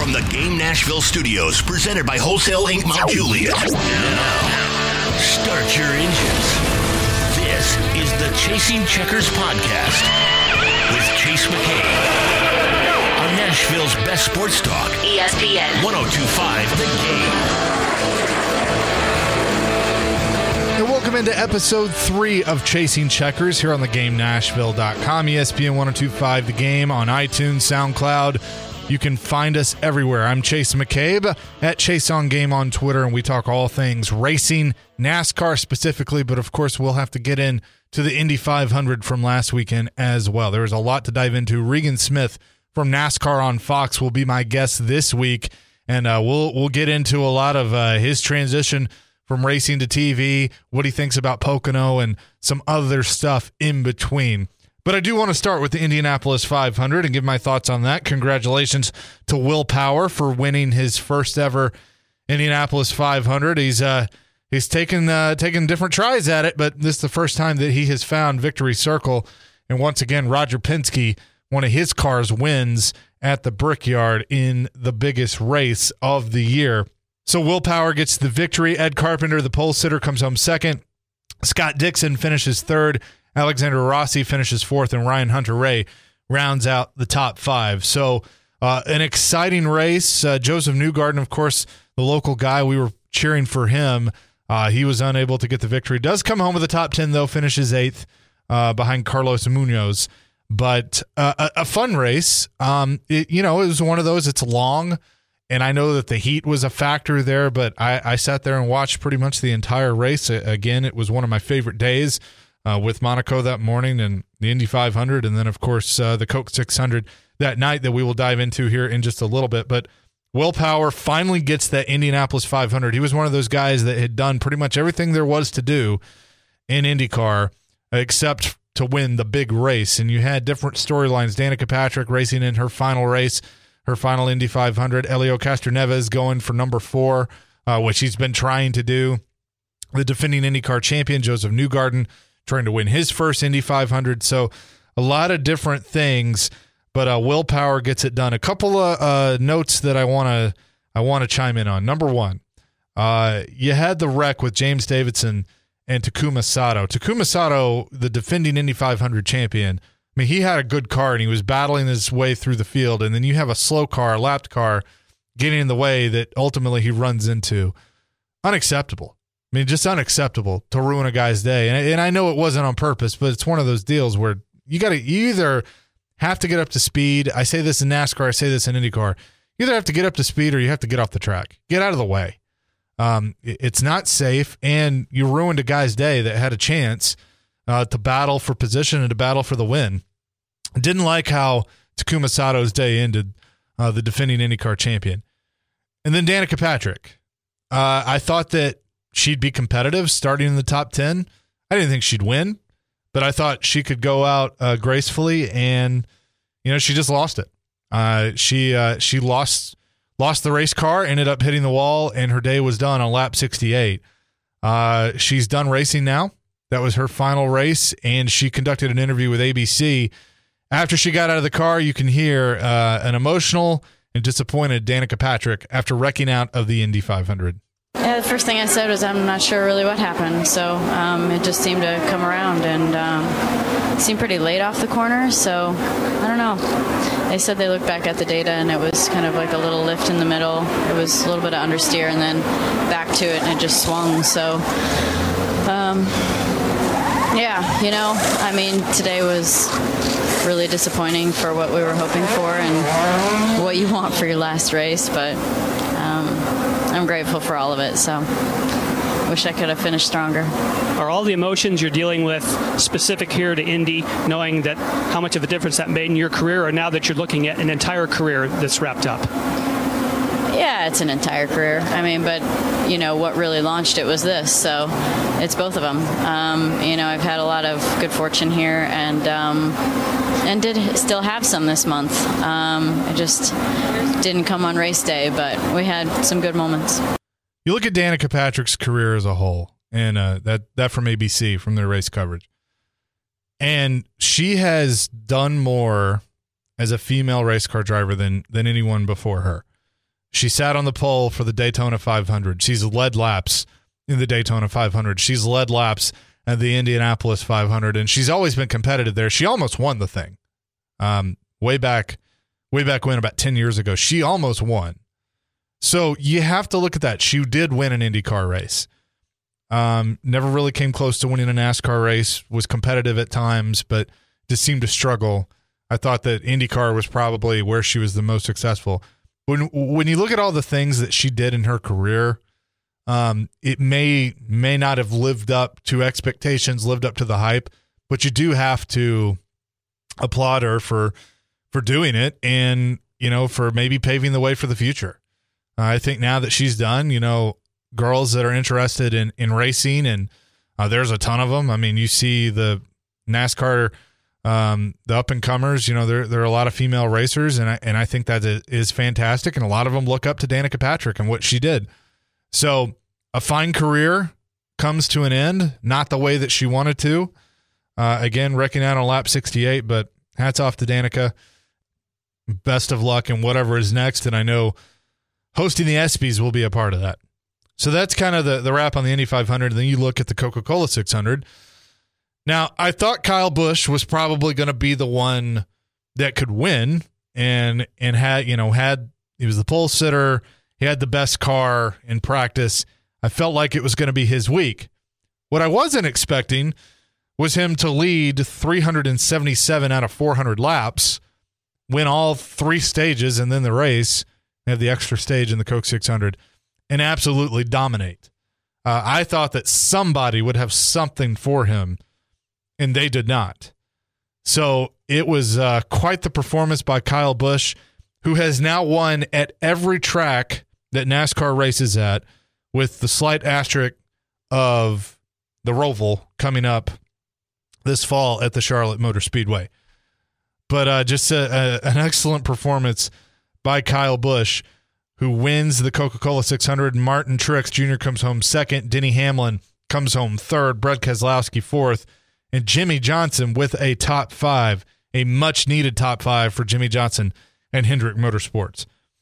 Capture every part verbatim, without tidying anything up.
from the Game Nashville studios, presented by Wholesale Incorporated. Mount Juliet. Now, start your engines. This is the Chasing Checkers podcast with Chase McCabe on Nashville's best sports talk, E S P N one oh two point five The Game. And welcome into episode three of Chasing Checkers here on the game nashville dot com, E S P N one oh two point five The Game, on iTunes, SoundCloud. You can find us everywhere. I'm Chase McCabe at Chase on Game on Twitter, and we talk all things racing, NASCAR specifically, but of course we'll have to get in to the Indy five hundred from last weekend as well. There was a lot to dive into. Regan Smith from NASCAR on Fox will be my guest this week, and uh, we'll we'll get into a lot of uh, his transition from racing to T V, what he thinks about Pocono, and some other stuff in between. But I do want to start with the Indianapolis five hundred and give my thoughts on that. Congratulations to Will Power for winning his first ever Indianapolis five hundred. He's uh he's taken uh, taken different tries at it, but this is the first time that he has found victory circle. And once again, Roger Penske, one of his cars, wins at the Brickyard in the biggest race of the year. So Will Power gets the victory. Ed Carpenter, the pole sitter, comes home second. Scott Dixon finishes third. Alexander Rossi finishes fourth, and Ryan Hunter-Reay rounds out the top five. So uh, an exciting race. Uh, Joseph Newgarden, of course, the local guy, we were cheering for him. Uh, he was unable to get the victory. Does come home with the top ten, though, finishes eighth uh, behind Carlos Munoz. But uh, a, a fun race. Um, it, you know, it was one of those, it's long, and I know that the heat was a factor there, but I, I sat there and watched pretty much the entire race. Again, it was one of my favorite days. Uh, with Monaco that morning and the Indy five hundred, and then, of course, uh, the Coke six hundred that night that we will dive into here in just a little bit. But Will Power finally gets that Indianapolis five hundred. He was one of those guys that had done pretty much everything there was to do in IndyCar except to win the big race. And you had different storylines. Danica Patrick racing in her final race, her final Indy five hundred. Helio Castroneves going for number four, uh, which he's been trying to do. The defending IndyCar champion, Joseph Newgarden, trying to win his first Indy five hundred. So a lot of different things, but uh, Will Power gets it done. A couple of uh, notes that I want to I want to chime in on. Number one, uh, you had the wreck with James Davidson and Takuma Sato. Takuma Sato, the defending Indy five hundred champion, I mean, he had a good car and he was battling his way through the field, and then you have a slow car, a lapped car, getting in the way that ultimately he runs into. Unacceptable. I mean, just unacceptable to ruin a guy's day. And, and I know it wasn't on purpose, but it's one of those deals where you got to you either have to get up to speed. I say this in NASCAR. I say this in IndyCar. You either have to get up to speed or you have to get off the track. Get out of the way. Um, it, it's not safe, and you ruined a guy's day that had a chance uh, to battle for position and to battle for the win. I didn't like how Takuma Sato's day ended, uh, the defending IndyCar champion. And then Danica Patrick. Uh, I thought that she'd be competitive starting in the top ten. I didn't think she'd win, but I thought she could go out uh, gracefully, and you know, she just lost it. Uh, she uh, she lost lost the race car, ended up hitting the wall, and her day was done on lap sixty-eight. Uh, she's done racing now. That was her final race, and she conducted an interview with A B C. After she got out of the car, you can hear uh, an emotional and disappointed Danica Patrick after wrecking out of the Indy five hundred. Yeah, the first thing I said was I'm not sure really what happened. So um, it just seemed to come around, and um, it seemed pretty late off the corner. So I don't know. They said they looked back at the data, and it was kind of like a little lift in the middle. It was a little bit of understeer, and then back to it, and it just swung. So, um, yeah, you know, I mean, today was really disappointing for what we were hoping for and what you want for your last race, but um, I'm grateful for all of it, so wish I could have finished stronger. Are all the emotions you're dealing with specific here to Indy, knowing that how much of a difference that made in your career, or now that you're looking at an entire career that's wrapped up? Yeah, it's an entire career. I mean, but, you know, what really launched it was this, so it's both of them. Um, you know, I've had a lot of good fortune here, and um, and did still have some this month. Um, it just didn't come on race day, but we had some good moments. You look at Danica Patrick's career as a whole, and uh, that, that from A B C, from their race coverage, and she has done more as a female race car driver than than anyone before her. She sat on the pole for the Daytona five hundred. She's led laps in the Daytona five hundred. She's led laps at the Indianapolis five hundred, and she's always been competitive there. She almost won the thing. Um, way back, way back when, about ten years ago, she almost won. So you have to look at that. She did win an IndyCar race. Um, never really came close to winning a NASCAR race, was competitive at times, but just seemed to struggle. I thought that IndyCar was probably where she was the most successful. When when you look at all the things that she did in her career, um, it may may not have lived up to expectations, lived up to the hype, but you do have to applaud her for for doing it, and you know, for maybe paving the way for the future. Uh, I think now that she's done, you know, girls that are interested in in racing, and uh, there's a ton of them. I mean, you see the NASCAR. Um, the up and comers, you know, there there are a lot of female racers, and I and I think that is fantastic, and a lot of them look up to Danica Patrick and what she did. So a fine career comes to an end, not the way that she wanted to. Uh, again, wrecking out on lap sixty-eight, but hats off to Danica. Best of luck in whatever is next, and I know hosting the ESPYs will be a part of that. So that's kind of the the wrap on the Indy five hundred. And then you look at the Coca-Cola six hundred. Now, I thought Kyle Busch was probably going to be the one that could win, and and had, you know, had he was the pole sitter, he had the best car in practice. I felt like it was going to be his week. What I wasn't expecting was him to lead three hundred seventy-seven out of four hundred laps, win all three stages and then the race, have the extra stage in the Coke six hundred, and absolutely dominate. Uh, I thought that somebody would have something for him, and they did not. So it was uh, quite the performance by Kyle Busch, who has now won at every track that NASCAR races at, with the slight asterisk of the Roval coming up this fall at the Charlotte Motor Speedway. But uh, just a, a, an excellent performance by Kyle Busch, who wins the Coca-Cola six hundred. Martin Truex Junior comes home second. Denny Hamlin comes home third. Brad Keselowski fourth. And Jimmy Johnson with a top five, a much-needed top five for Jimmy Johnson and Hendrick Motorsports.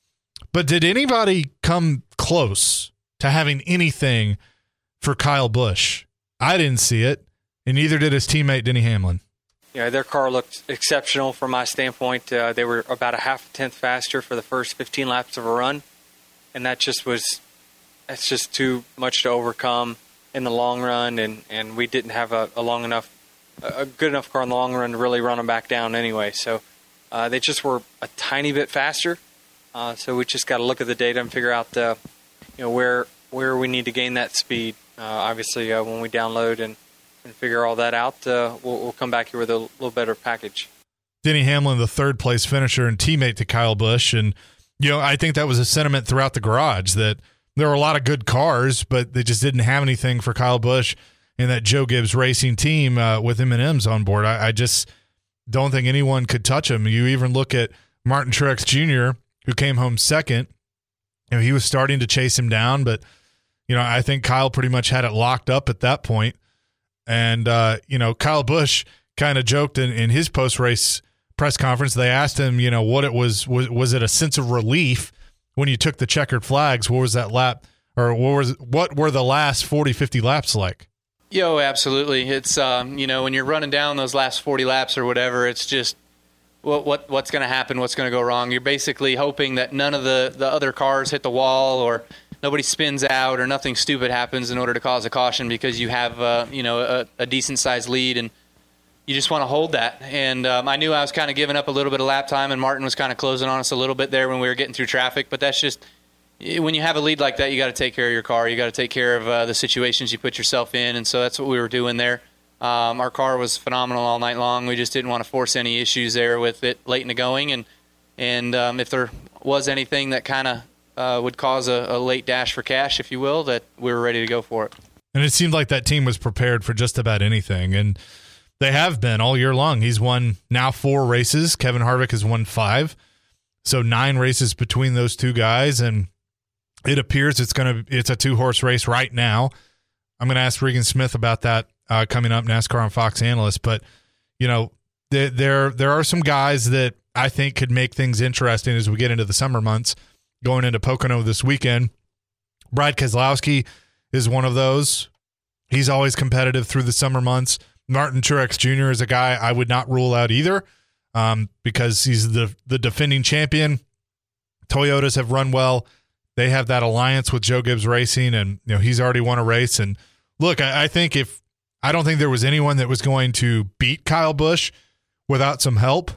But did anybody come close to having anything for Kyle Busch? I didn't see it, and neither did his teammate Denny Hamlin. Yeah, their car looked exceptional from my standpoint. Uh, they were about a half a tenth faster for the first fifteen laps of a run, and that just was that's just too much to overcome in the long run, and, and we didn't have a, a long enough a good enough car in the long run to really run them back down anyway. So uh, they just were a tiny bit faster. Uh, so we just got to look at the data and figure out, uh, you know, where where we need to gain that speed. Uh, obviously, uh, when we download and, and figure all that out, uh, we'll, we'll come back here with a little better package. Denny Hamlin, the third place finisher and teammate to Kyle Busch, and you know, I think that was a sentiment throughout the garage that there were a lot of good cars, but they just didn't have anything for Kyle Busch and that Joe Gibbs Racing team uh, with M and M's on board. I, I just don't think anyone could touch him. You even look at Martin Truex Junior, who came home second. You know, he was starting to chase him down, but you know, I think Kyle pretty much had it locked up at that point. And uh, you know, Kyle Busch kind of joked in, in his post-race press conference. They asked him, you know, what it was. Was was it a sense of relief when you took the checkered flags? What was that lap, or what was what were the last forty, fifty laps like? Yo, absolutely. It's, um, you know, when you're running down those last forty laps or whatever, it's just what, what what's going to happen, what's going to go wrong. You're basically hoping that none of the, the other cars hit the wall, or nobody spins out, or nothing stupid happens in order to cause a caution, because you have, uh, you know, a, a decent-sized lead, and you just want to hold that. And um, I knew I was kind of giving up a little bit of lap time, and Martin was kind of closing on us a little bit there when we were getting through traffic, but that's just – when you have a lead like that, you got to take care of your car. You got to take care of uh, the situations you put yourself in, and so that's what we were doing there. Um, our car was phenomenal all night long. We just didn't want to force any issues there with it late in the going, and and um, if there was anything that kind of uh, would cause a, a late dash for cash, if you will, that we were ready to go for it. And it seemed like that team was prepared for just about anything, and they have been all year long. He's won now four races. Kevin Harvick has won five, so nine races between those two guys, and it appears it's going to it's a two-horse race right now. I'm going to ask Regan Smith about that uh, coming up, NASCAR on Fox Analyst. But, you know, there, there there are some guys that I think could make things interesting as we get into the summer months. going into Pocono this weekend. Brad Keselowski is one of those. He's always competitive through the summer months. Martin Truex Junior is a guy I would not rule out either, um, because he's the the defending champion. Toyotas have run well. They have that alliance with Joe Gibbs Racing, and you know he's already won a race. And look, I, I think if I don't think there was anyone that was going to beat Kyle Busch without some help,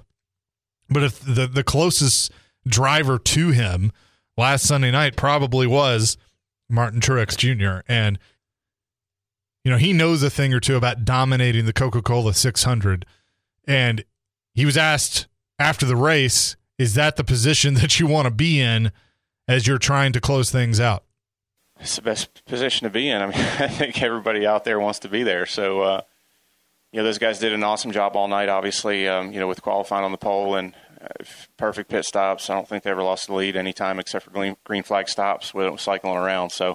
but if the the closest driver to him last Sunday night probably was Martin Truex Junior And you know he knows a thing or two about dominating the Coca-Cola six hundred. And he was asked after the race, "Is that the position that you want to be in as you're trying to close things out?" It's the best position to be in. I mean, I think everybody out there wants to be there. So, uh, you know, those guys did an awesome job all night, obviously, um, you know, with qualifying on the pole and uh, perfect pit stops. I don't think they ever lost the lead any time except for green, green flag stops when it was cycling around. So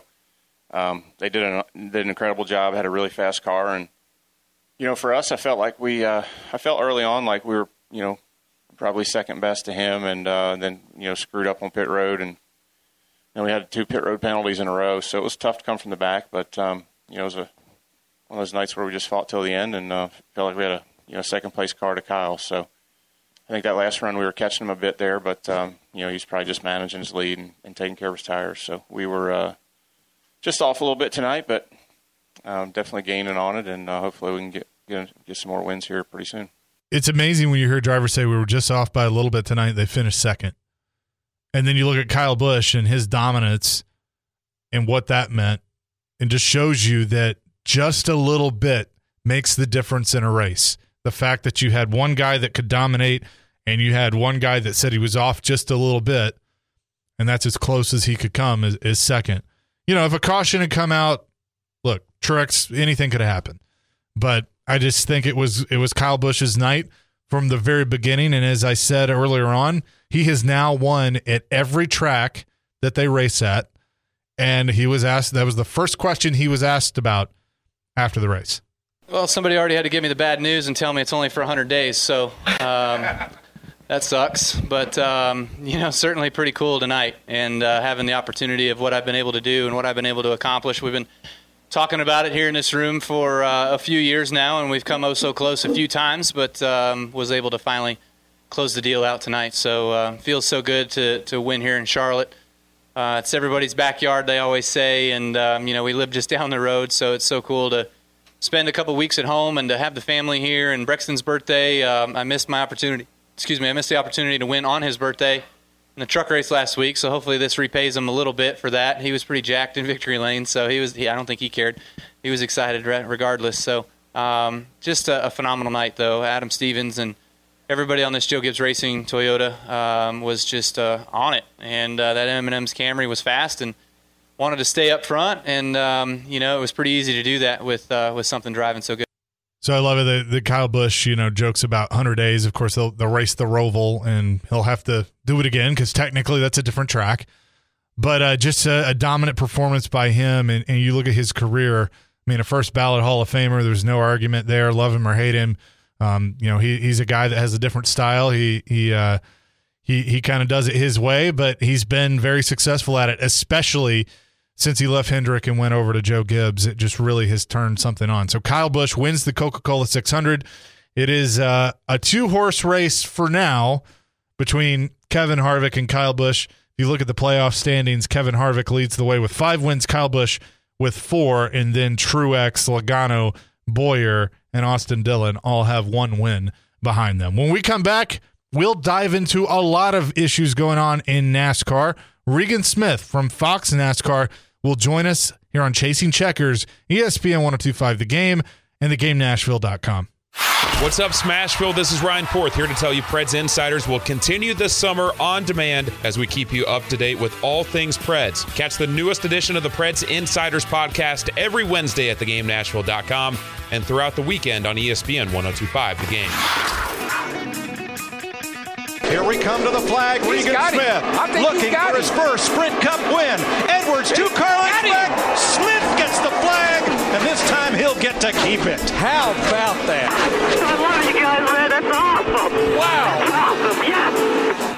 um, they did an, did an incredible job, had a really fast car. And, you know, for us, I felt like we uh, – I felt early on like we were, you know, probably second best to him, and uh, then, you know, screwed up on pit road, and and we had two pit road penalties in a row, so it was tough to come from the back. But um, you know, it was a, one of those nights where we just fought till the end, and uh, felt like we had a you know second place car to Kyle. So I think that last run we were catching him a bit there, but um, you know he's probably just managing his lead and, and taking care of his tires. So we were uh, just off a little bit tonight, but um, definitely gaining on it, and uh, hopefully we can get, get get some more wins here pretty soon. It's amazing when you hear drivers say we were just off by a little bit tonight. They finished second. And then you look at Kyle Busch and his dominance and what that meant, and just shows you that just a little bit makes the difference in a race. The fact that you had one guy that could dominate and you had one guy that said he was off just a little bit, and that's as close as he could come, is, is second. You know, if a caution had come out, look, Truex, anything could have happened. But I just think it was it was Kyle Busch's night from the very beginning, and as I said earlier on, he has now won at every track that they race at, and he was asked, that was the first question he was asked about after the race. Well, somebody already had to give me the bad news and tell me it's only for one hundred days, so um, that sucks. But, um, you know, certainly pretty cool tonight, and uh, having the opportunity of what I've been able to do and what I've been able to accomplish. We've been talking about it here in this room for uh, a few years now, and we've come oh so close a few times, but um, was able to finally close the deal out tonight. So uh, feels so good to to win here in Charlotte. Uh, it's everybody's backyard, they always say, and um, you know we live just down the road, so it's so cool to spend a couple weeks at home and to have the family here. And Brexton's birthday, um, I missed my opportunity. Excuse me, I missed the opportunity to win on his birthday in the truck race last week, so hopefully this repays him a little bit for that. He was pretty jacked in victory lane, so he was. He, I don't think he cared. He was excited regardless. So um, just a, a phenomenal night, though. Adam Stevens and everybody on this Joe Gibbs Racing Toyota um, was just uh, on it, and uh, that M and M's Camry was fast and wanted to stay up front, and um, you know it was pretty easy to do that with uh, with something driving so good. So I love it that, that Kyle Busch, you know, jokes about one hundred days. Of course, they'll, they'll race the Roval, and he'll have to do it again because technically that's a different track. But uh, just a, a dominant performance by him, and, and you look at his career. I mean, a first ballot Hall of Famer. There's no argument there. Love him or hate him. Um, you know, he he's a guy that has a different style. He he uh, he he kind of does it his way, but he's been very successful at it, especially since he left Hendrick and went over to Joe Gibbs. It just really has turned something on. So Kyle Busch wins the Coca-Cola six hundred. It is uh, a two-horse race for now between Kevin Harvick and Kyle Busch. If you look at the playoff standings, Kevin Harvick leads the way with five wins, Kyle Busch with four, and then Truex, Logano, Boyer, and Austin Dillon all have one win behind them. When we come back, we'll dive into a lot of issues going on in NASCAR. Regan Smith from Fox NASCAR will join us here on Chasing Checkers, E S P N one oh two point five The Game, and the game nashville dot com. What's up, Smashville? This is Ryan Porth here to tell you Preds Insiders will continue this summer on demand as we keep you up to date with all things Preds. Catch the newest edition of the Preds Insiders podcast every Wednesday at the game nashville dot com and throughout the weekend on E S P N one oh two point five The Game. Here we come to the flag. Regan Smith looking for his first Sprint Cup win. Edwards to Carlin's back. Smith gets the flag, and this time he'll get to keep it. How about that? I love you guys, man. That's awesome. Wow. That's awesome. Yes.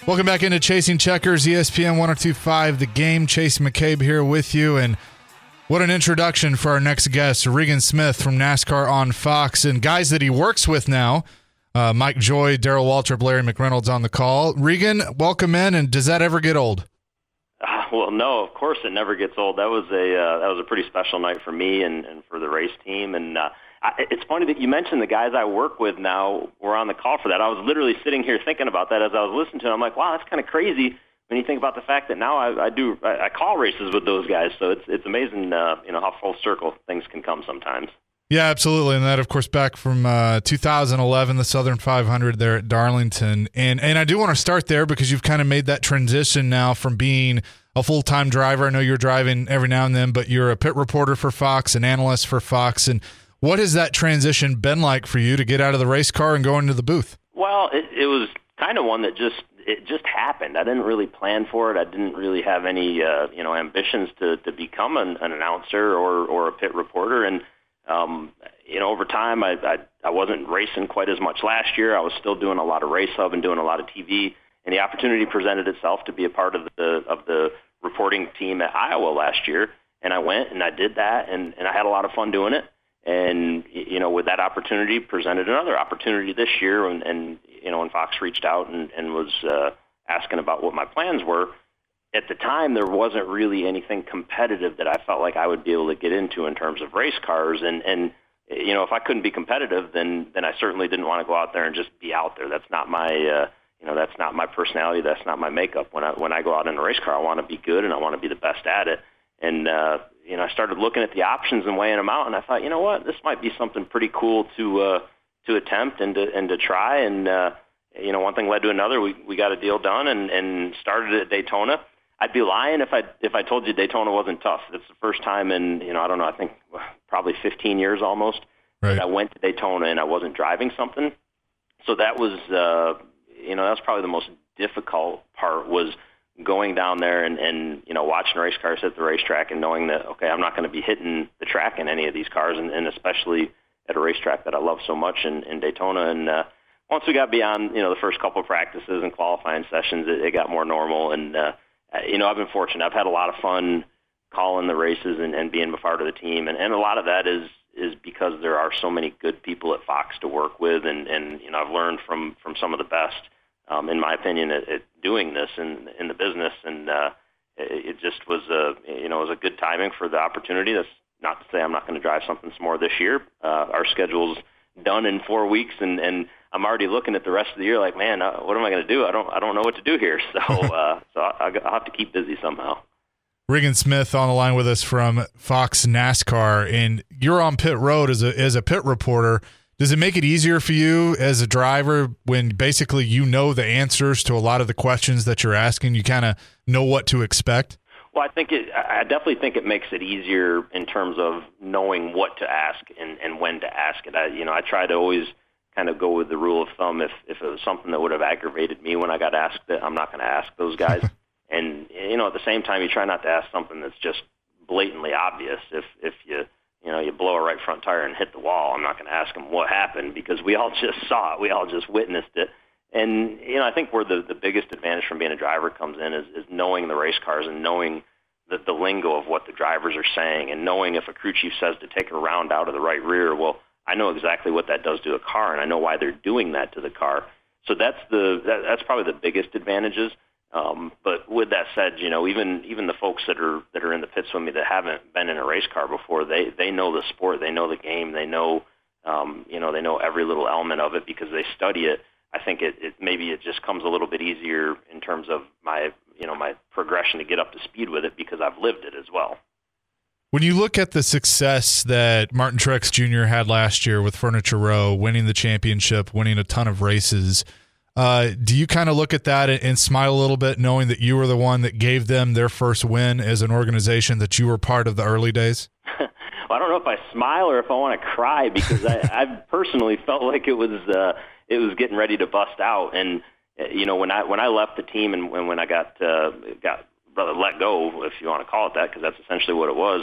Welcome back into Chasing Checkers, E S P N one oh two point five The Game. Chase McCabe here with you, and what an introduction for our next guest, Regan Smith from NASCAR on Fox, and guys that he works with now, uh, Mike Joy, Darrell Waltrip, Larry McReynolds on the call. Regan, welcome in, and does that ever get old? Uh, well, no, of course it never gets old. That was a uh, that was a pretty special night for me and, and for the race team, and uh, I, it's funny that you mentioned the guys I work with now were on the call for that. I was literally sitting here thinking about that as I was listening to it. I'm like, wow, that's kind of crazy when you think about the fact that now I, I do I, I call races with those guys. So it's it's amazing, uh, you know, how full circle things can come sometimes. Yeah, absolutely, and that, of course, back from uh, two thousand eleven, the Southern five hundred there at Darlington, and and I do want to start there because you've kind of made that transition now from being a full-time driver. I know you're driving every now and then, but you're a pit reporter for Fox, an analyst for Fox, and what has that transition been like for you to get out of the race car and go into the booth? Well, it, it was kind of one that just it just happened. I didn't really plan for it. I didn't really have any uh, you know ambitions to to become an, an announcer or or a pit reporter. And um, you know, over time, I, I I wasn't racing quite as much last year. I was still doing a lot of Race Hub and doing a lot of T V. And the opportunity presented itself to be a part of the of the reporting team at Iowa last year. And I went and I did that, and, and I had a lot of fun doing it. And, you know, with that opportunity presented another opportunity this year. And, and you know, when Fox reached out and, and was uh, asking about what my plans were, at the time there wasn't really anything competitive that I felt like I would be able to get into in terms of race cars. And, and you know, if I couldn't be competitive, then then I certainly didn't want to go out there and just be out there. That's not my, uh, you know, that's not my personality. That's not my makeup. When I when I go out in a race car, I want to be good and I want to be the best at it. And uh, you know, I started looking at the options and weighing them out, and I thought, you know what, this might be something pretty cool to uh, to attempt and to and to try. And uh, you know, one thing led to another. We we got a deal done and, and started at Daytona. I'd be lying if I if I told you Daytona wasn't tough. It's the first time in you know I don't know I think probably fifteen years almost right. that I went to Daytona and I wasn't driving something. So that was uh, you know that was probably the most difficult part was going down there and, and you know watching race cars hit the racetrack and knowing that okay I'm not going to be hitting the track in any of these cars and, and especially at a racetrack that I love so much in, in Daytona. And uh, once we got beyond you know the first couple of practices and qualifying sessions, it, it got more normal. And uh, you know I've been fortunate. I've had a lot of fun calling the races and, and being a part of the team, and, and a lot of that is is because there are so many good people at Fox to work with, and, and you know I've learned from from some of the best. Um, in my opinion, at, at doing this in in the business, and uh, it, it just was a you know it was a good timing for the opportunity. That's not to say I'm not going to drive something some more this year. Uh, our schedule's done in four weeks, and, and I'm already looking at the rest of the year like, man, uh, what am I going to do? I don't I don't know what to do here. So uh, so I, I'll have to keep busy somehow. Regan Smith on the line with us from Fox NASCAR, and you're on pit road as a as a pit reporter. Does it make it easier for you as a driver when basically you know the answers to a lot of the questions that you're asking? You kind of know what to expect? Well, I think it, I definitely think it makes it easier in terms of knowing what to ask and, and when to ask it. I, you know, I try to always kind of go with the rule of thumb. If, if it was something that would have aggravated me when I got asked it, I'm not going to ask those guys. And, you know, at the same time, you try not to ask something that's just blatantly obvious. If, if you... You know, you blow a right front tire and hit the wall, I'm not going to ask them what happened because we all just saw it. We all just witnessed it. And, you know, I think where the, the biggest advantage from being a driver comes in is, is knowing the race cars and knowing the, the lingo of what the drivers are saying and knowing if a crew chief says to take a round out of the right rear, well, I know exactly what that does to a car, and I know why they're doing that to the car. So that's the that, that's probably the biggest advantages. Um, but with that said, you know, even even the folks that are that are in the pits with me that haven't been in a race car before, they they know the sport, they know the game, they know um, you know they know every little element of it because they study it. I think it, it maybe it just comes a little bit easier in terms of my you know my progression to get up to speed with it because I've lived it as well. When you look at the success that Martin Truex Junior had last year with Furniture Row, winning the championship, winning a ton of races. Uh, do you kind of look at that and, and smile a little bit knowing that you were the one that gave them their first win as an organization, that you were part of the early days? Well, I don't know if I smile or if I want to cry because I, I personally felt like it was uh, it was getting ready to bust out. And, uh, you know, when I when I left the team and when, when I got, uh, got let go, if you want to call it that, because that's essentially what it was,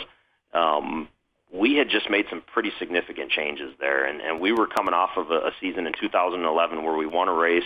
um, we had just made some pretty significant changes there. And, and we were coming off of a, a season in two thousand eleven where we won a race.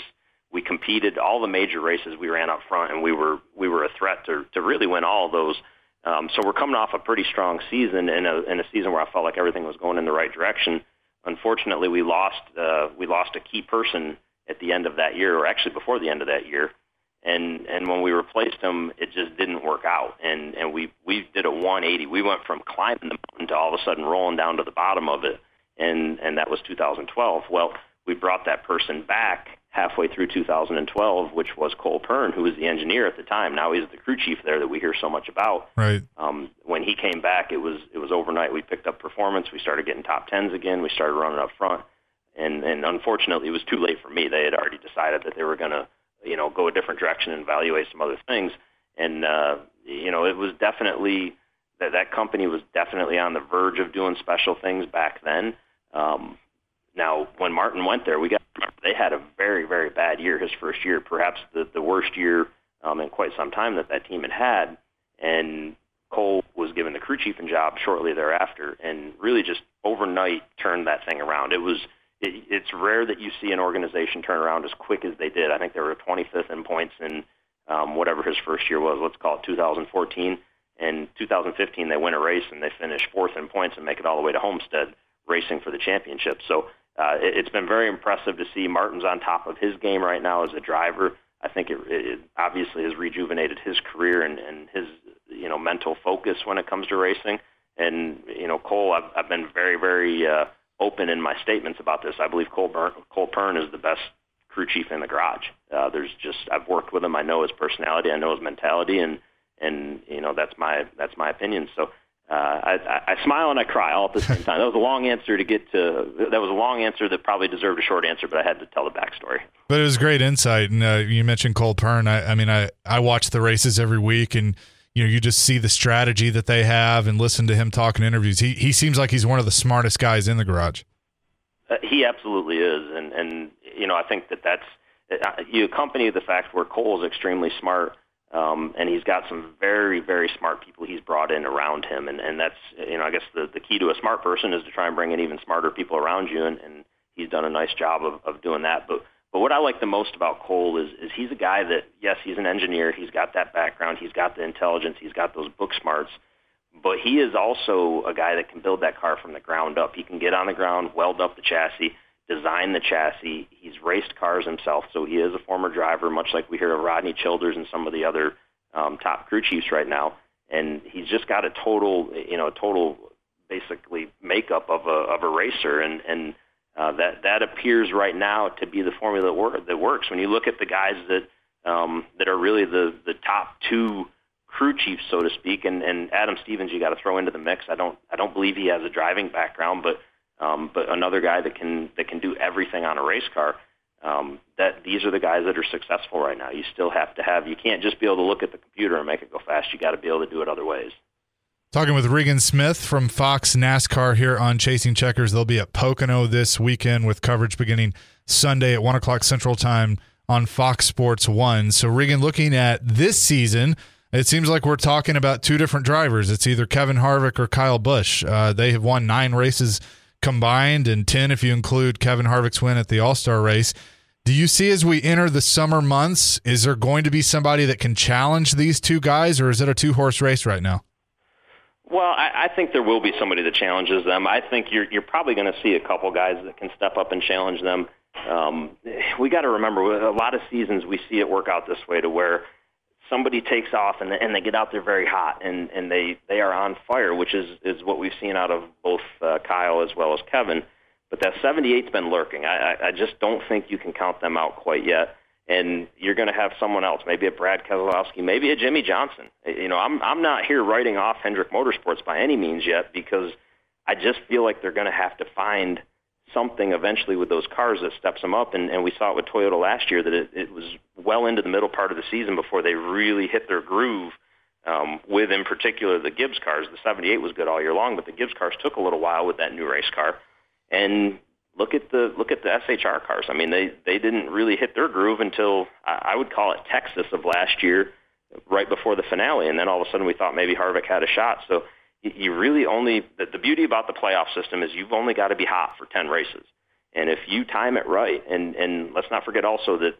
we competed all the major races. We ran up front, and we were we were a threat to to really win all of those. Um, so we're coming off a pretty strong season in a in a season where I felt like everything was going in the right direction. Unfortunately, we lost uh, we lost a key person at the end of that year, or actually before the end of that year. And and when we replaced him, it just didn't work out. And and we, we did a one eighty. We went from climbing the mountain to all of a sudden rolling down to the bottom of it. And and that was two thousand twelve. Well, we brought that person back halfway through two thousand twelve, which was Cole Pern, who was the engineer at the time. Now he's the crew chief there that we hear so much about. Right. Um, when he came back, it was it was overnight. We picked up performance. We started getting top tens again. We started running up front. And and unfortunately, it was too late for me. They had already decided that they were going to, you know, go a different direction and evaluate some other things. And, uh, you know, it was definitely, that that company was definitely on the verge of doing special things back then. Um, now, when Martin went there, we got to remember they had a very, very bad year his first year, perhaps the, the worst year um, in quite some time that that team had had. And Cole was given the crew chiefing job shortly thereafter and really just overnight turned that thing around. It was, it, it's rare that you see an organization turn around as quick as they did. I think they were twenty-fifth in points in um, whatever his first year was, let's call it two thousand fourteen. And two thousand fifteen, they win a race and they finish fourth in points and make it all the way to Homestead racing for the championship. So uh, it, it's been very impressive to see Martin's on top of his game right now as a driver. I think it, it obviously has rejuvenated his career and, and his, you know, mental focus when it comes to racing. And, you know, Cole, I've, I've been very, very uh, open in my statements about this. I believe Cole, Bern, Cole Pern is the best crew chief in the garage. Uh, there's just, I've worked with him. I know his personality. I know his mentality. And, and you know, that's my that's my opinion. So uh, I, I smile and I cry all at the same time. That was a long answer to get to, that was a long answer that probably deserved a short answer, but I had to tell the backstory. But it was great insight. And uh, you mentioned Cole Pern. I, I mean, I, I watch the races every week, and you know, you just see the strategy that they have and listen to him talk in interviews. He he seems like he's one of the smartest guys in the garage. Uh, he absolutely is, and and you know, I think that that's uh, you accompany the fact where Cole is extremely smart, um, and he's got some very very smart people he's brought in around him, and and that's, you know, I guess the the key to a smart person is to try and bring in even smarter people around you, and, and he's done a nice job of of doing that. But But what I like the most about Cole is, is he's a guy that, yes, he's an engineer. He's got that background. He's got the intelligence. He's got those book smarts. But he is also a guy that can build that car from the ground up. He can get on the ground, weld up the chassis, design the chassis. He's raced cars himself, so he is a former driver, much like we hear of Rodney Childers and some of the other um, top crew chiefs right now. And he's just got a total, you know, a total basically makeup of a of a racer, and and. Uh, that that appears right now to be the formula that, wor- that works. When you look at the guys that um, that are really the, the top two crew chiefs, so to speak, and, and Adam Stevens, you got to throw into the mix. I don't I don't believe he has a driving background, but um, but another guy that can that can do everything on a race car. Um, that these are the guys that are successful right now. You still have to have. You can't just be able to look at the computer and make it go fast. You got to be able to do it other ways. Talking with Regan Smith from Fox NASCAR here on Chasing Checkers. They'll be at Pocono this weekend with coverage beginning Sunday at one o'clock Central Time on Fox Sports one. So, Regan, looking at this season, it seems like we're talking about two different drivers. It's either Kevin Harvick or Kyle Busch. Uh, they have won nine races combined, and ten if you include Kevin Harvick's win at the All-Star race. Do you see, as we enter the summer months, is there going to be somebody that can challenge these two guys, or is it a two-horse race right now? Well, I, I think there will be somebody that challenges them. I think you're you're probably going to see a couple guys that can step up and challenge them. Um, we got to remember, a lot of seasons we see it work out this way, to where somebody takes off and, and they get out there very hot and, and they, they are on fire, which is, is what we've seen out of both uh, Kyle as well as Kevin. But that seventy-eight's been lurking. I, I, I just don't think you can count them out quite yet. And you're going to have someone else, maybe a Brad Keselowski, maybe a Jimmy Johnson. You know, I'm I'm not here writing off Hendrick Motorsports by any means yet, because I just feel like they're going to have to find something eventually with those cars that steps them up. And, and we saw it with Toyota last year, that it, it was well into the middle part of the season before they really hit their groove um, with, in particular, the Gibbs cars. The seventy-eight was good all year long, but the Gibbs cars took a little while with that new race car. And Look at the look at the S H R cars. I mean, they, they didn't really hit their groove until, I would call it Texas of last year, right before the finale. And then all of a sudden we thought maybe Harvick had a shot. So you really only, the, the beauty about the playoff system is you've only got to be hot for ten races. And if you time it right, and, and let's not forget also that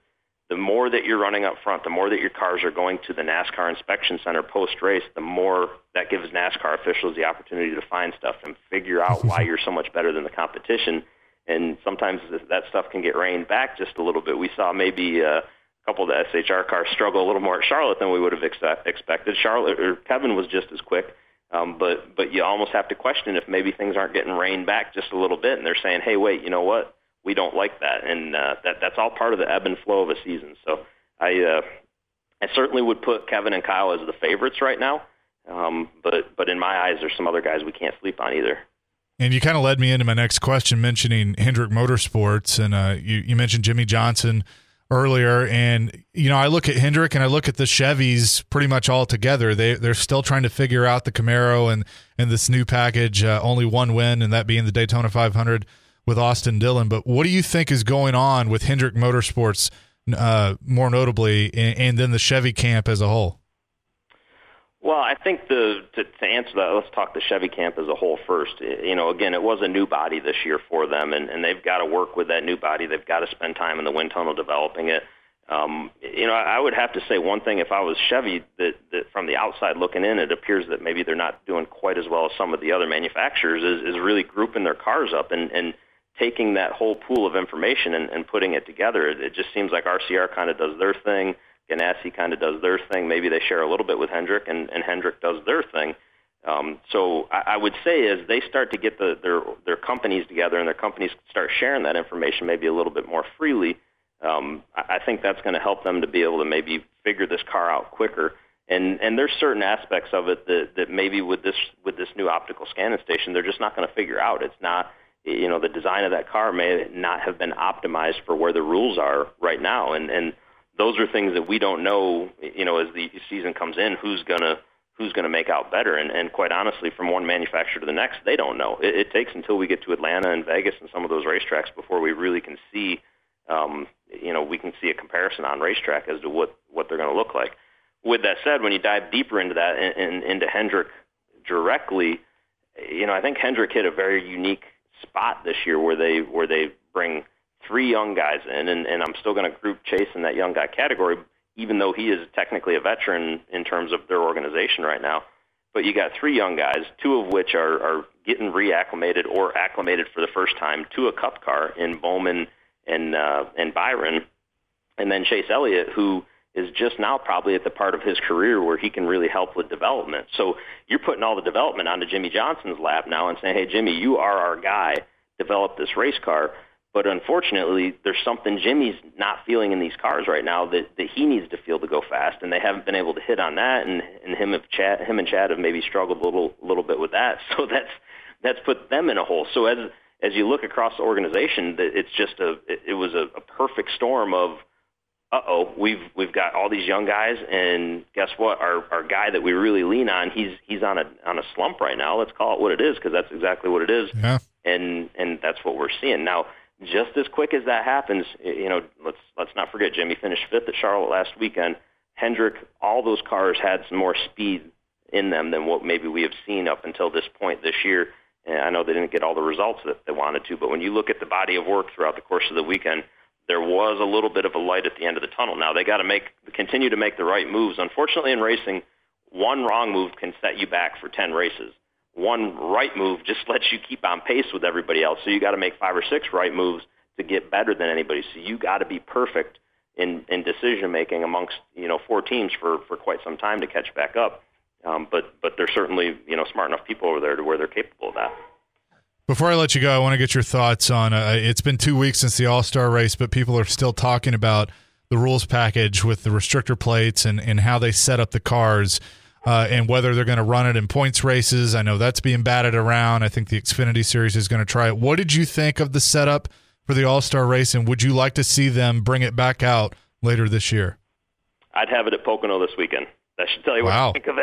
the more that you're running up front, the more that your cars are going to the NASCAR Inspection Center post-race, the more that gives NASCAR officials the opportunity to find stuff and figure out why you're so much better than the competition. And sometimes that stuff can get reined back just a little bit. We saw maybe uh, a couple of the S H R cars struggle a little more at Charlotte than we would have ex- expected. Charlotte or Kevin was just as quick, um, but but you almost have to question if maybe things aren't getting reined back just a little bit, and they're saying, hey, wait, you know what? We don't like that, and uh, that that's all part of the ebb and flow of a season. So I uh, I certainly would put Kevin and Kyle as the favorites right now, um, but but in my eyes, there's some other guys we can't sleep on either. And you kind of led me into my next question, mentioning Hendrick Motorsports, and uh, you, you mentioned Jimmie Johnson earlier. And, you know, I look at Hendrick and I look at the Chevys pretty much all together. They, they're still trying to figure out the Camaro and, and this new package, uh, only one win, and that being the Daytona five hundred with Austin Dillon. But what do you think is going on with Hendrick Motorsports, uh, more notably, and, and then the Chevy camp as a whole? Well, I think the to, to answer that, let's talk the Chevy camp as a whole first. You know, again, it was a new body this year for them, and, and they've got to work with that new body. They've got to spend time in the wind tunnel developing it. Um, you know, I would have to say one thing, if I was Chevy, that, that from the outside looking in, it appears that maybe they're not doing quite as well as some of the other manufacturers, is, is really grouping their cars up and, and taking that whole pool of information and, and putting it together. It just seems like R C R kind of does their thing. Ganassi kind of does their thing. Maybe they share a little bit with Hendrick, and, and Hendrick does their thing. Um, so I, I would say as they start to get the, their their companies together and their companies start sharing that information maybe a little bit more freely, um, I, I think that's going to help them to be able to maybe figure this car out quicker. And and there's certain aspects of it that, that maybe with this with this new optical scanning station, they're just not going to figure out. It's not, you know, the design of that car may not have been optimized for where the rules are right now, and and those are things that we don't know, you know, as the season comes in, who's gonna who's gonna make out better. And, and quite honestly, from one manufacturer to the next, they don't know. It, it takes until we get to Atlanta and Vegas and some of those racetracks before we really can see, um, you know, we can see a comparison on racetrack as to what, what they're going to look like. With that said, when you dive deeper into that and, and into Hendrick directly, you know, I think Hendrick hit a very unique spot this year where they where they bring three young guys in, and, and I'm still going to group Chase in that young guy category, even though he is technically a veteran in terms of their organization right now. But you got three young guys, two of which are, are getting reacclimated or acclimated for the first time to a Cup car in Bowman and uh, and Byron, and then Chase Elliott, who is just now probably at the part of his career where he can really help with development. So you're putting all the development onto Jimmie Johnson's lap now and saying, hey, Jimmy, you are our guy. Develop this race car. But unfortunately, there's something Jimmy's not feeling in these cars right now that, that he needs to feel to go fast, and they haven't been able to hit on that. And, and him, have Chad, him and Chad have maybe struggled a little, little bit with that. So that's that's put them in a hole. So as as you look across the organization, it's just a it, it was a, a perfect storm of, uh oh, we've we've got all these young guys, and guess what? Our our guy that we really lean on, he's he's on a on a slump right now. Let's call it what it is, because that's exactly what it is. Yeah. And and that's what we're seeing now. Just as quick as that happens, you know, let's let's not forget Jimmy finished fifth at Charlotte last weekend. Hendrick, all those cars had some more speed in them than what maybe we have seen up until this point this year. And I know they didn't get all the results that they wanted to, but when you look at the body of work throughout the course of the weekend, there was a little bit of a light at the end of the tunnel. Now they got to make continue to make the right moves. Unfortunately, in racing, one wrong move can set you back for ten races. One right move just lets you keep on pace with everybody else. So you got to make five or six right moves to get better than anybody. So you got to be perfect in, in decision making amongst, you know, four teams for, for quite some time to catch back up. Um, but but they're certainly, you know, smart enough people over there to where they're capable of that. Before I let you go, I want to get your thoughts on. Uh, it's been two weeks since the All-Star race, but people are still talking about the rules package with the restrictor plates and and how they set up the cars. Uh, and whether they're going to run it in points races. I know that's being batted around. I think the Xfinity Series is going to try it. What did you think of the setup for the All-Star race, and would you like to see them bring it back out later this year? I'd have it at Pocono this weekend. That should tell you what wow. I think of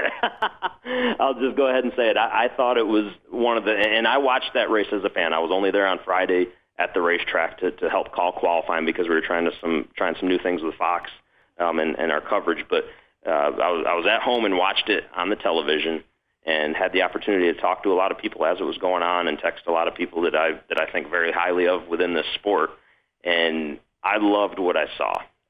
it. I'll just go ahead and say it. I, I thought it was one of the – and I watched that race as a fan. I was only there on Friday at the racetrack to, to help call qualifying because we were trying to some trying some new things with Fox um, and, and our coverage. But – Uh, I was I was at home and watched it on the television, and had the opportunity to talk to a lot of people as it was going on, and text a lot of people that I that I think very highly of within this sport. And I loved what I saw.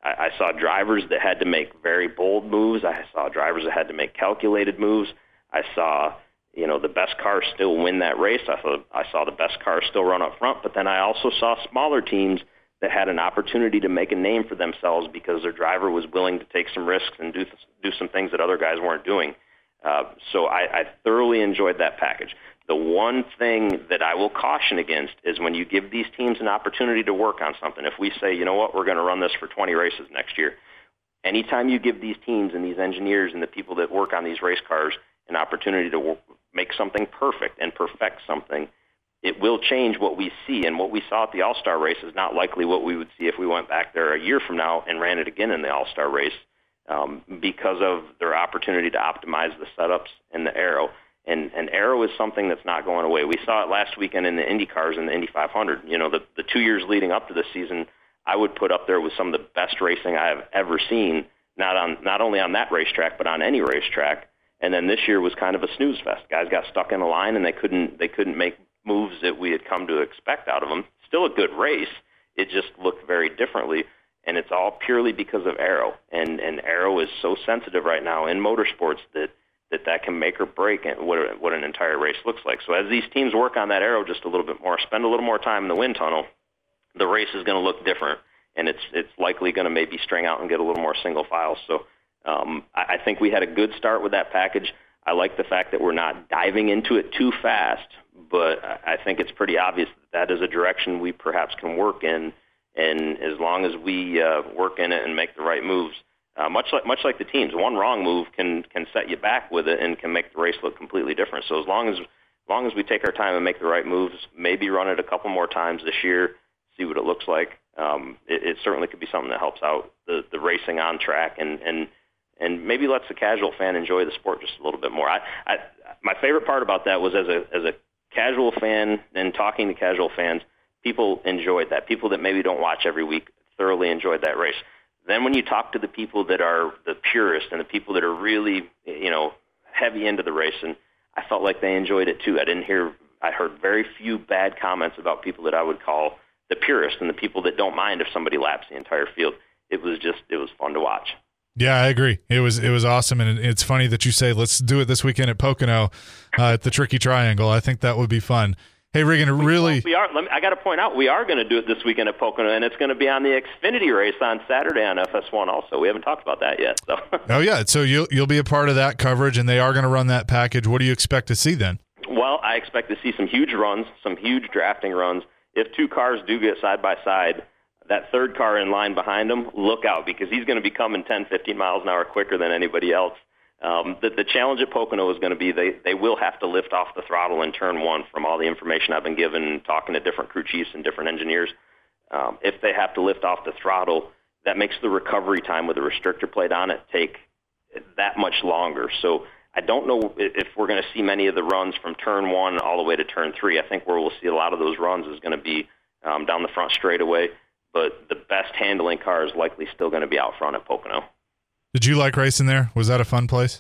I, I saw drivers that had to make very bold moves. I saw drivers that had to make calculated moves. I saw, you know, the best cars still win that race. I saw, I saw the best cars still run up front, but then I also saw smaller teams that had an opportunity to make a name for themselves because their driver was willing to take some risks and do do some things that other guys weren't doing. Uh, so I, I thoroughly enjoyed that package. The one thing that I will caution against is when you give these teams an opportunity to work on something. If we say, you know what, we're going to run this for twenty races next year, anytime you give these teams and these engineers and the people that work on these race cars an opportunity to work, make something perfect and perfect something, it will change what we see. And what we saw at the All-Star race is not likely what we would see if we went back there a year from now and ran it again in the All-Star race um, because of their opportunity to optimize the setups and the aero. And, and aero is something that's not going away. We saw it last weekend in the Indy cars in the Indy five hundred. You know, the, the two years leading up to this season, I would put up there with some of the best racing I have ever seen, not on not only on that racetrack, but on any racetrack. And then this year was kind of a snooze fest. Guys got stuck in a line, and they couldn't they couldn't make moves that we had come to expect out of them. Still a good race. It just looked very differently, and it's all purely because of aero. And, and aero is so sensitive right now in motorsports that that that can make or break what, what an entire race looks like. So as these teams work on that aero just a little bit more, spend a little more time in the wind tunnel, the race is going to look different, and it's it's likely going to maybe string out and get a little more single file. So um, I, I think we had a good start with that package. I like the fact that we're not diving into it too fast, but I think it's pretty obvious that that is a direction we perhaps can work in, and as long as we uh, work in it and make the right moves, Uh, much like much like the teams, one wrong move can can set you back with it and can make the race look completely different. So as long as as long as we take our time and make the right moves, maybe run it a couple more times this year, see what it looks like. Um, it, it certainly could be something that helps out the, the racing on track and, and and maybe lets the casual fan enjoy the sport just a little bit more. I, I my favorite part about that was as a as a casual fan and talking to casual fans, people enjoyed that. People that maybe don't watch every week thoroughly enjoyed that race. Then when you talk to the people that are the purists and the people that are really, you know, heavy into the race, and I felt like they enjoyed it too. I didn't hear, I heard very few bad comments about people that I would call the purists and the people that don't mind if somebody laps the entire field. It was just, it was fun to watch. Yeah, I agree. It was it was awesome, and it's funny that you say let's do it this weekend at Pocono uh, at the Tricky Triangle. I think that would be fun. Hey, Regan, really... We are. Let me, I got to point out, we are going to do it this weekend at Pocono, and it's going to be on the Xfinity race on Saturday on F S one also. We haven't talked about that yet. So. Oh, yeah. So you'll, you'll be a part of that coverage, and they are going to run that package. What do you expect to see then? Well, I expect to see some huge runs, some huge drafting runs. If two cars do get side by side, that third car in line behind him, look out, because he's going to be coming ten, fifteen miles an hour quicker than anybody else. Um, the, the challenge at Pocono is going to be they, they will have to lift off the throttle in turn one from all the information I've been given, talking to different crew chiefs and different engineers. Um, if they have to lift off the throttle, that makes the recovery time with the restrictor plate on it take that much longer. So I don't know if we're going to see many of the runs from turn one all the way to turn three. I think where we'll see a lot of those runs is going to be um, down the front straightaway, but the best handling car is likely still going to be out front at Pocono. Did you like racing there? Was that a fun place?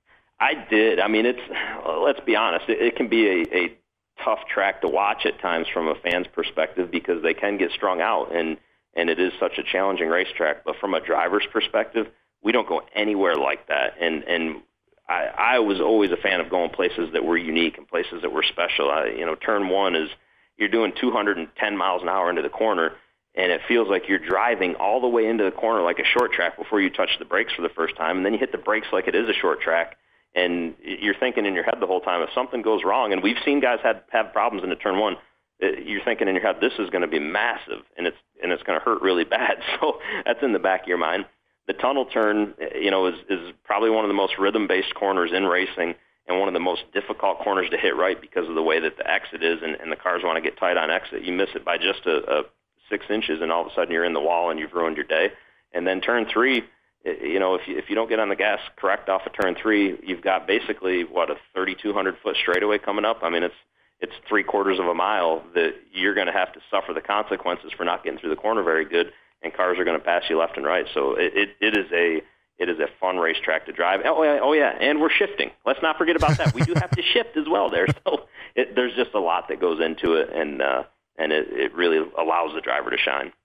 I did. I mean, it's, let's be honest, it, it can be a, a tough track to watch at times from a fan's perspective because they can get strung out, and, and it is such a challenging racetrack. But from a driver's perspective, we don't go anywhere like that. And, and I, I was always a fan of going places that were unique and places that were special. I, you know, turn one is you're doing two hundred ten miles an hour into the corner, and it feels like you're driving all the way into the corner like a short track before you touch the brakes for the first time, and then you hit the brakes like it is a short track, and you're thinking in your head the whole time, if something goes wrong, and we've seen guys have, have problems in the turn one, you're thinking in your head, this is going to be massive, and it's and it's going to hurt really bad. So that's in the back of your mind. The tunnel turn, you know, is, is probably one of the most rhythm-based corners in racing and one of the most difficult corners to hit right because of the way that the exit is, and, and the cars want to get tight on exit. You miss it by just a, a six inches, and all of a sudden you're in the wall and you've ruined your day. And then turn three, you know, if you, if you don't get on the gas correct off of turn three, you've got basically, what, a thirty-two hundred foot straightaway coming up. I mean, it's it's three quarters of a mile that you're going to have to suffer the consequences for not getting through the corner very good, and cars are going to pass you left and right. So it, it, it is a it is a fun racetrack to drive. Oh yeah, oh yeah, and we're shifting. Let's not forget about that. We do have to shift as well there. So it, there's just a lot that goes into it, and uh, and it, it really allows the driver to shine.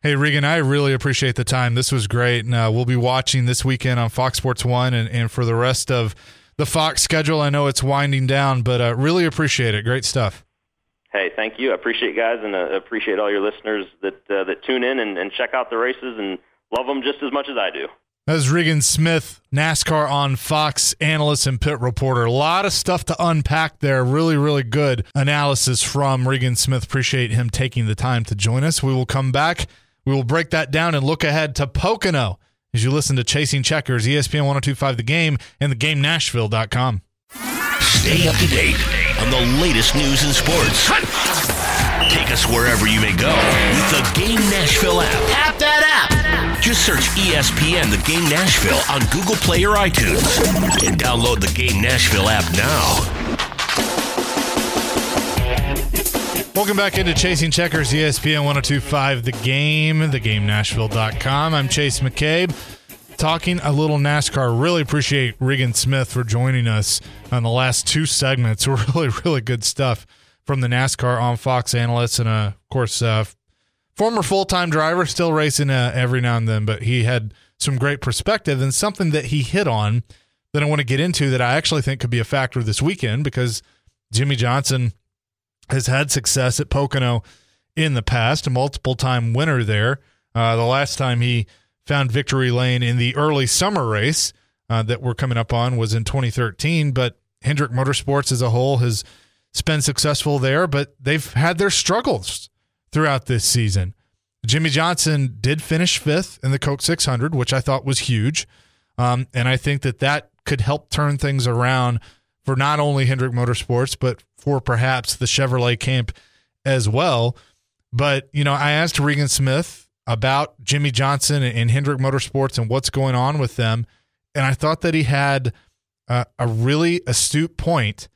Hey, Regan, I really appreciate the time. This was great, and uh, we'll be watching this weekend on Fox Sports one, and, and for the rest of the Fox schedule, I know it's winding down, but uh, really appreciate it. Great stuff. Hey, thank you. I appreciate you guys, and uh, appreciate all your listeners that uh, that tune in and, and check out the races and love them just as much as I do. That was Regan Smith, NASCAR on Fox analyst and pit reporter. A lot of stuff to unpack there. Really, really good analysis from Regan Smith. Appreciate him taking the time to join us. We will come back. We will break that down and look ahead to Pocono as you listen to Chasing Checkers, E S P N ten twenty-five The Game, and the game nashville dot com. Stay up to date on the latest news and sports. Take us wherever you may go with the Game Nashville app. Tap that app. Just search E S P N The Game Nashville on Google Play or iTunes and download the Game Nashville app now. Welcome back into Chasing Checkers, E S P N ten twenty-five The Game, the game nashville dot com. I'm Chase McCabe. Talking a little NASCAR. Really appreciate Regan Smith for joining us on the last two segments. Really, really good stuff from the NASCAR on Fox analyst and, uh, of course, uh, former full-time driver, still racing uh, every now and then, but he had some great perspective and something that he hit on that I want to get into that I actually think could be a factor this weekend because Jimmie Johnson has had success at Pocono in the past, a multiple-time winner there. Uh, the last time he found victory lane in the early summer race uh, that we're coming up on was in twenty thirteen, but Hendrick Motorsports as a whole has been successful there, but they've had their struggles throughout this season. Jimmie Johnson did finish fifth in the Coke six hundred, which I thought was huge, um, and I think that that could help turn things around for not only Hendrick Motorsports, but for perhaps the Chevrolet camp as well. But, you know, I asked Regan Smith about Jimmie Johnson and Hendrick Motorsports and what's going on with them. And I thought that he had uh, a really astute point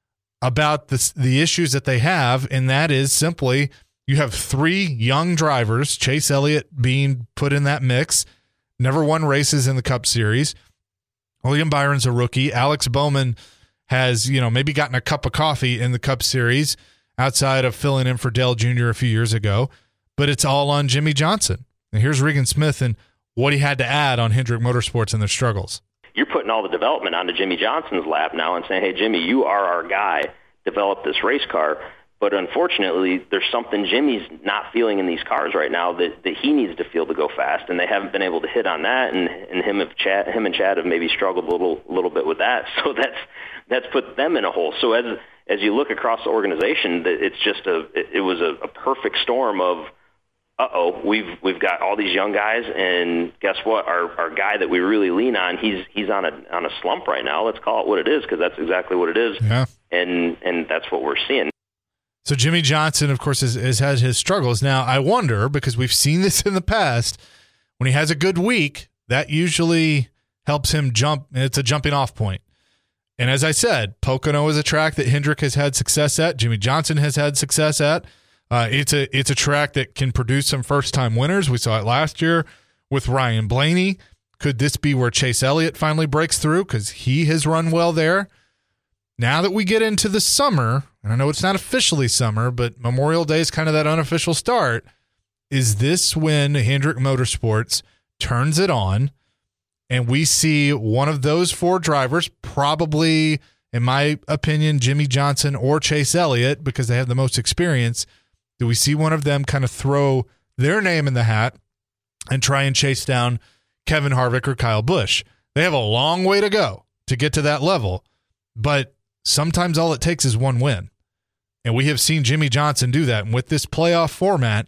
about this, the issues that they have. And that is simply you have three young drivers, Chase Elliott being put in that mix, never won races in the Cup Series. William Byron's a rookie. Alex Bowman has, you know, maybe gotten a cup of coffee in the Cup Series outside of filling in for Dale Junior a few years ago. But it's all on Jimmie Johnson. And here's Regan Smith and what he had to add on Hendrick Motorsports and their struggles. You're putting all the development onto Jimmie Johnson's lap now and saying, hey, Jimmy, you are our guy. Develop this race car. But unfortunately, there's something Jimmy's not feeling in these cars right now that, that he needs to feel to go fast, and they haven't been able to hit on that. And, and him, have Chad, him and Chad have maybe struggled a little, little bit with that. So that's that's put them in a hole. So as as you look across the organization, it's just a it, it was a, a perfect storm of, uh-oh, we've we've got all these young guys, and guess what? Our our guy that we really lean on, he's he's on a on a slump right now. Let's call it what it is, because that's exactly what it is. Yeah. And and that's what we're seeing. So Jimmie Johnson, of course, has, has had his struggles. Now, I wonder, because we've seen this in the past, when he has a good week, that usually helps him jump. It's a jumping off point. And as I said, Pocono is a track that Hendrick has had success at. Jimmie Johnson has had success at. Uh, it's a it's a track that can produce some first-time winners. We saw it last year with Ryan Blaney. Could this be where Chase Elliott finally breaks through? Because he has run well there. Now that we get into the summer, and I know it's not officially summer, but Memorial Day is kind of that unofficial start, is this when Hendrick Motorsports turns it on and we see one of those four drivers, probably, in my opinion, Jimmie Johnson or Chase Elliott, because they have the most experience, do we see one of them kind of throw their name in the hat and try and chase down Kevin Harvick or Kyle Busch? They have a long way to go to get to that level, but sometimes all it takes is one win. And we have seen Jimmie Johnson do that. And with this playoff format,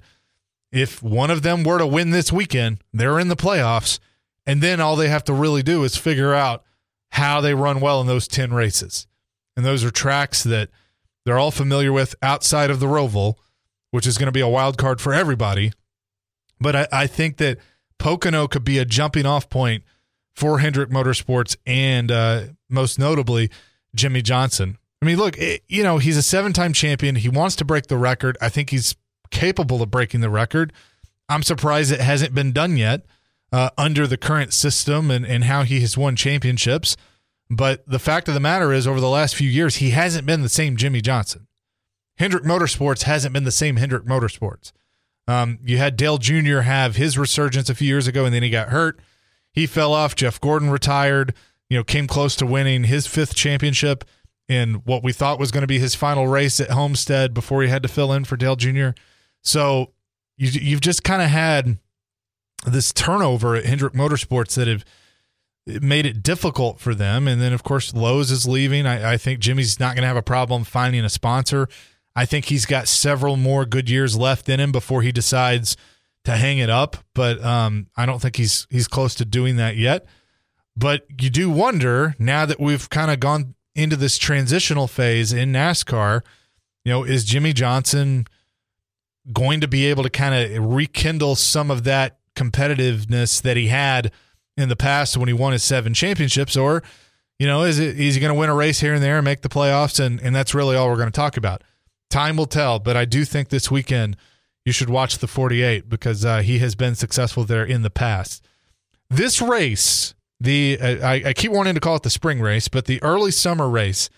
if one of them were to win this weekend, they're in the playoffs, and then all they have to really do is figure out how they run well in those ten races. And those are tracks that they're all familiar with outside of the Roval, which is going to be a wild card for everybody. But I, I think that Pocono could be a jumping off point for Hendrick Motorsports and uh, most notably Jimmie Johnson. I mean, look, it, you know, he's a seven-time champion. He wants to break the record. I think he's capable of breaking the record. I'm surprised it hasn't been done yet uh, under the current system and, and how he has won championships. But the fact of the matter is, over the last few years, he hasn't been the same Jimmie Johnson. Hendrick Motorsports hasn't been the same Hendrick Motorsports. Um, you had Dale Junior have his resurgence a few years ago, and then he got hurt. He fell off. Jeff Gordon retired, you know, came close to winning his fifth championship in what we thought was going to be his final race at Homestead before he had to fill in for Dale Junior So you, you've just kind of had this turnover at Hendrick Motorsports that have made it difficult for them. And then, of course, Lowe's is leaving. I, I think Jimmy's not going to have a problem finding a sponsor. I think he's got several more good years left in him before he decides to hang it up. But um, I don't think he's he's close to doing that yet. But you do wonder, now that we've kind of gone into this transitional phase in NASCAR, you know, is Jimmy Johnson going to be able to kind of rekindle some of that competitiveness that he had in the past when he won his seven championships? Or, you know, is it, is he going to win a race here and there and make the playoffs? And, and that's really all we're going to talk about. Time will tell, but I do think this weekend you should watch the forty-eight because uh, he has been successful there in the past. This race, the uh, I, I keep wanting to call it the spring race, but the early summer race,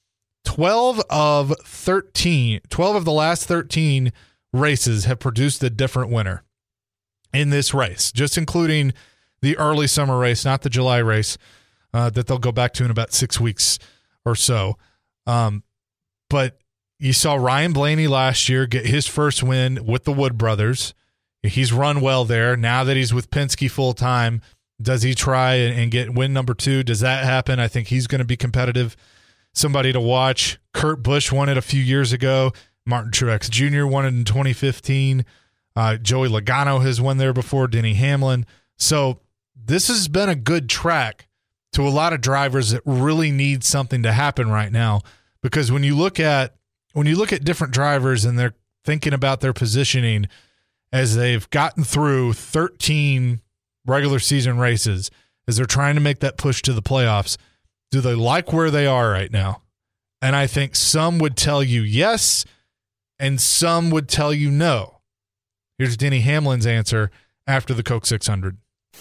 twelve of thirteen, twelve of the last thirteen races have produced a different winner in this race, just including the early summer race, not the July race uh, that they'll go back to in about six weeks or so. Um, but you saw Ryan Blaney last year get his first win with the Wood brothers. He's run well there. Now that he's with Penske full time, does he try and, and get win number two? Does that happen? I think he's going to be competitive. Somebody to watch. Kurt Busch won it a few years ago. Martin Truex Junior won it in twenty fifteen. Uh, Joey Logano has won there before, Denny Hamlin. So this has been a good track to a lot of drivers that really need something to happen right now, because when you look at when you look at different drivers and they're thinking about their positioning as they've gotten through thirteen regular season races, as they're trying to make that push to the playoffs, do they like where they are right now? And I think some would tell you yes, and some would tell you no. Here's Denny Hamlin's answer after the Coke six hundred.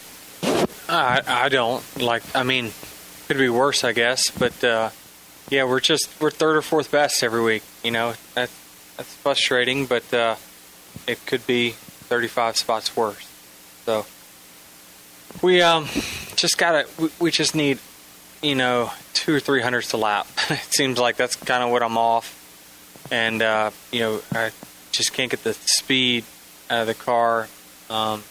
I, I don't like. I mean, could be worse, I guess. But uh, yeah, we're just we're third or fourth best every week. You know, that that's frustrating. But uh, it could be thirty-five spots worse. So we um just gotta. We, we just need, you know, two or three hundredths a lap. It seems like that's kind of what I'm off, and uh, you know, I just can't get the speed out of the car. Um,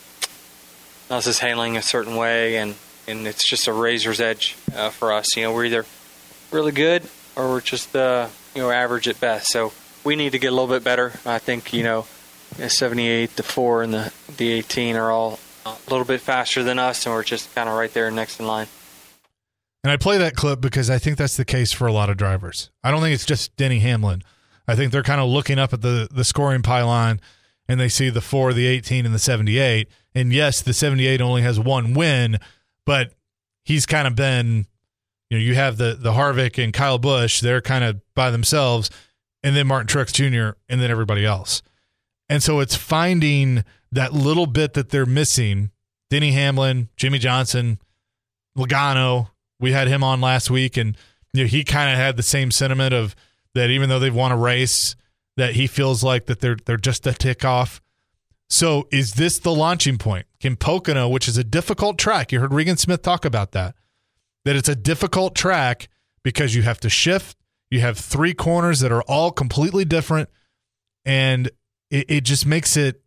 Us is handling a certain way, and, and it's just a razor's edge uh, for us. You know, we're either really good or we're just uh, you know average at best. So we need to get a little bit better. I think you know, the seventy-eight, the four, and the the eighteen are all a little bit faster than us, and we're just kind of right there next in line. And I play that clip because I think that's the case for a lot of drivers. I don't think it's just Denny Hamlin. I think they're kind of looking up at the the scoring pylon, and they see the four, the eighteen, and the seventy-eight. And yes, the seventy-eight only has one win, but he's kind of been, you know, you have the the Harvick and Kyle Busch, they're kind of by themselves, and then Martin Truex Junior, and then everybody else. And so it's finding that little bit that they're missing. Denny Hamlin, Jimmy Johnson, Logano, we had him on last week, and you know, he kind of had the same sentiment of that even though they've won a race, that he feels like that they're they're just a tick off. So is this the launching point? Can Pocono, which is a difficult track, you heard Regan Smith talk about that, that it's a difficult track because you have to shift, you have three corners that are all completely different, and it, it just makes it,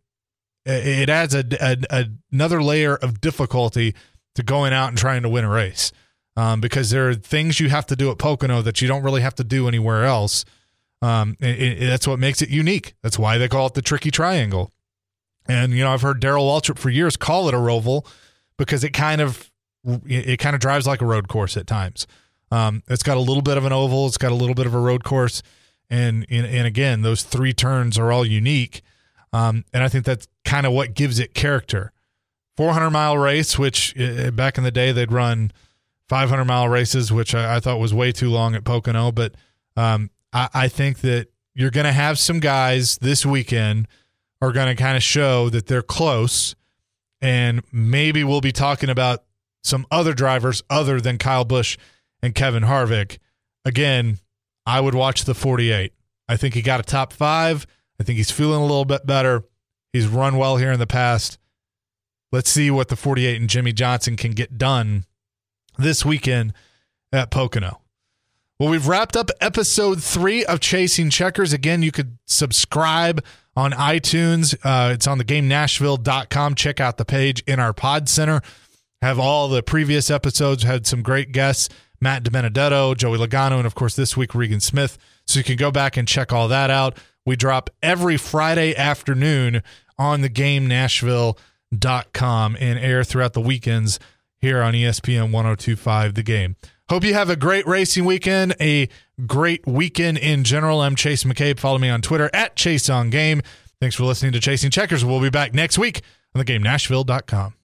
it adds a, a, another layer of difficulty to going out and trying to win a race, um, because there are things you have to do at Pocono that you don't really have to do anywhere else. Um, it, it, that's what makes it unique. That's why they call it the Tricky Triangle. And, you know, I've heard Darrell Waltrip for years call it a roval because it kind of it kind of drives like a road course at times. Um, it's got a little bit of an oval. It's got a little bit of a road course. And, and, and again, those three turns are all unique. Um, and I think that's kind of what gives it character. four hundred mile race, which uh, back in the day they'd run five hundred mile races, which I, I thought was way too long at Pocono. But um, I, I think that you're going to have some guys this weekend are going to kind of show that they're close, and maybe we'll be talking about some other drivers other than Kyle Busch and Kevin Harvick. Again, I would watch the forty-eight. I think he got a top five. I think he's feeling a little bit better. He's run well here in the past. Let's see what the forty-eight and Jimmy Johnson can get done this weekend at Pocono. Well, we've wrapped up episode three of Chasing Checkers. Again, you could subscribe on iTunes. Uh, it's on the game nashville dot com. Check out the page in our pod center. Have all the previous episodes, had some great guests, Matt DiBenedetto, Joey Logano, and of course this week Regan Smith. So you can go back and check all that out. We drop every Friday afternoon on the game nashville dot com and air throughout the weekends here on E S P N one oh two point five The Game. Hope you have a great racing weekend, a great weekend in general. I'm Chase McCabe. Follow me on Twitter at Chase on Game. Thanks for listening to Chasing Checkers. We'll be back next week on the game nashville dot com.